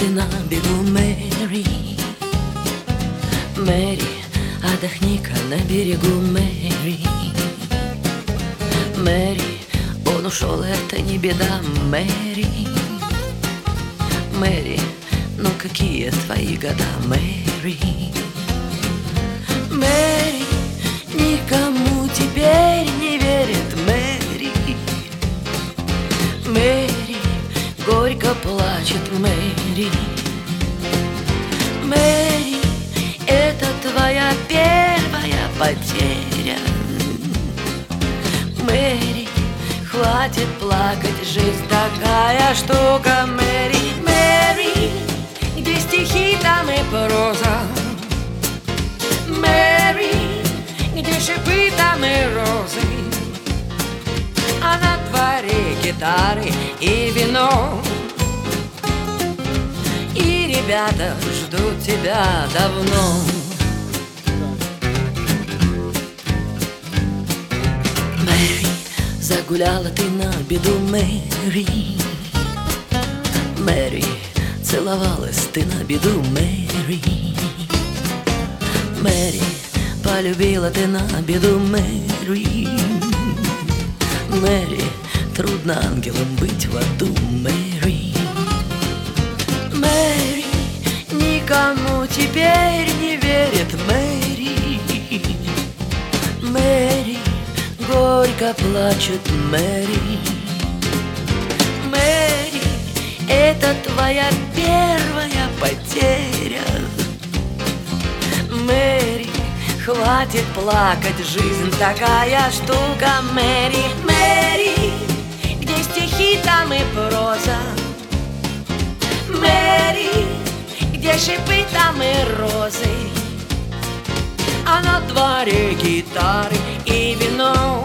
ты на бегу, Мэри. Мэри, отдохни-ка на берегу, Мэри. Мэри, он ушел, это не беда, Мэри. Мэри, ну какие твои года, Мэри? Мэри, никому теперь не верит, Мэри. Мэри, горько плачет, Мэри. Мэри, это твоя первая потеря. Мэри, хватит плакать, жизнь такая штука, Мэри. Мэри, где стихи, там и проза. Мэри, где шипы, там и розы. А на дворе гитары и вино. И ребята ждут тебя давно. Мэри, загуляла ты на беду, Мэри. Мэри, целовалась ты на беду, Мэри. Мэри, полюбила ты на беду, Мэри. Мэри, трудно ангелом быть в аду, Мэри. Мэри, никому теперь не верит, Мэри. Мэри, горько плачет, Мэри. Мэри, это твоя первая потеря. Мэри, хватит плакать, жизнь такая штука, Мэри. Мэри, где стихи, там и проза. Мэри, где шипы, там и розы. А на дворе гитары и вино.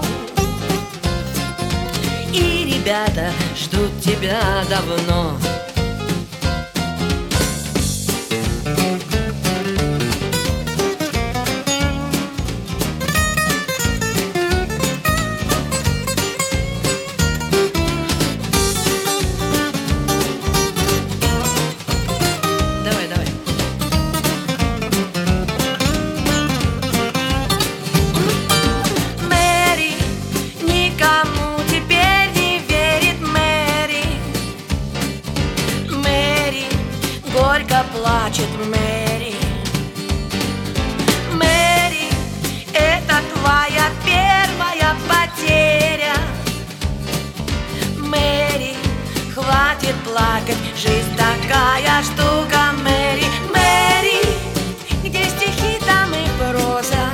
И ребята ждут тебя давно. Горько плачет, Мэри. Мэри, это твоя первая потеря. Мэри, хватит плакать, жизнь такая штука, Мэри. Мэри, где стихи, там и проза.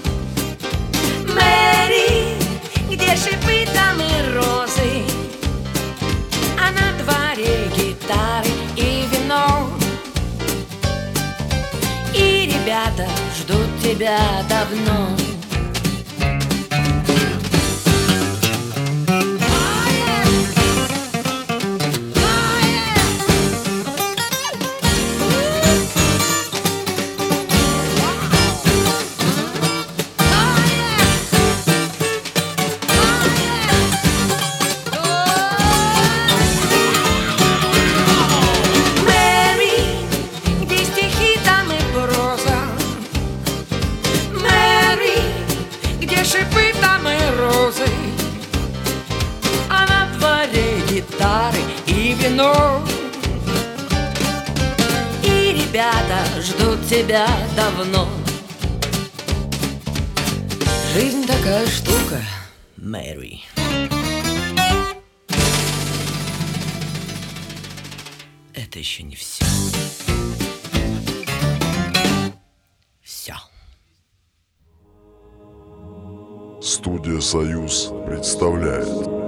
Мэри, где шипы, там и розы. А на дворе гитары и вино. И ребята ждут тебя давно. Шипы, там и розы. А на дворе гитары и вино. И ребята ждут тебя давно. Жизнь такая штука, Мэри. Это еще не все. Все. Студия «Союз» представляет.